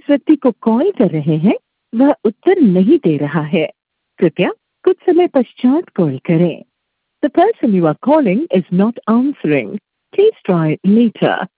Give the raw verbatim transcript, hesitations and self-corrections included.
जिस व्यक्ति को कॉल कर रहे हैं वह उत्तर नहीं दे रहा है। कृपया कुछ समय पश्चात कॉल करें। The person you are calling is not answering. Please try later.